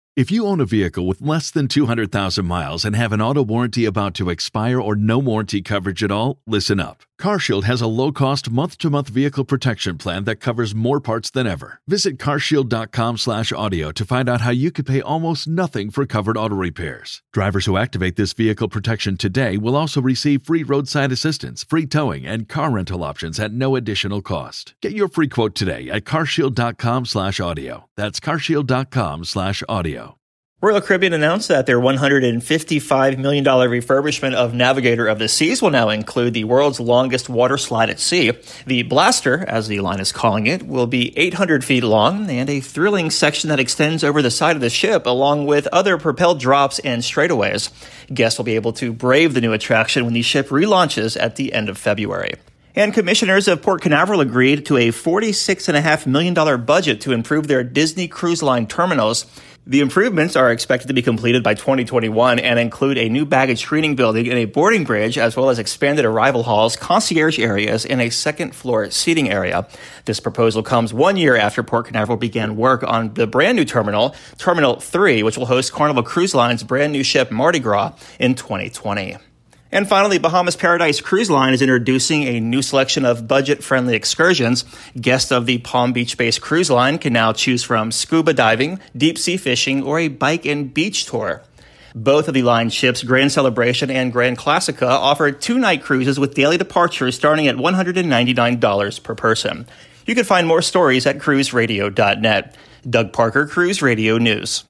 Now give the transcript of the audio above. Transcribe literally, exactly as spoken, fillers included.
If you own a vehicle with less than two hundred thousand miles and have an auto warranty about to expire or no warranty coverage at all, listen up. CarShield has a low-cost month-to-month vehicle protection plan that covers more parts than ever. Visit carshield.com slash audio to find out how you could pay almost nothing for covered auto repairs. Drivers who activate this vehicle protection today will also receive free roadside assistance, free towing, and car rental options at no additional cost. Get your free quote today at carshield.com slash audio. That's carshield.com slash audio. Royal Caribbean announced that their one hundred fifty-five million dollars refurbishment of Navigator of the Seas will now include the world's longest water slide at sea. The Blaster, as the line is calling it, will be eight hundred feet long and a thrilling section that extends over the side of the ship, along with other propelled drops and straightaways. Guests will be able to brave the new attraction when the ship relaunches at the end of February. And commissioners of Port Canaveral agreed to a forty-six point five million dollars budget to improve their Disney Cruise Line terminals. The improvements are expected to be completed by twenty twenty-one and include a new baggage screening building and a boarding bridge, as well as expanded arrival halls, concierge areas, and a second-floor seating area. This proposal comes one year after Port Canaveral began work on the brand-new terminal, Terminal three, which will host Carnival Cruise Line's brand-new ship Mardi Gras in twenty twenty. And finally, Bahamas Paradise Cruise Line is introducing a new selection of budget-friendly excursions. Guests of the Palm Beach-based cruise line can now choose from scuba diving, deep-sea fishing, or a bike and beach tour. Both of the line ships, Grand Celebration and Grand Classica, offer two-night cruises with daily departures starting at one hundred ninety-nine dollars per person. You can find more stories at cruise radio dot net. Doug Parker, Cruise Radio News.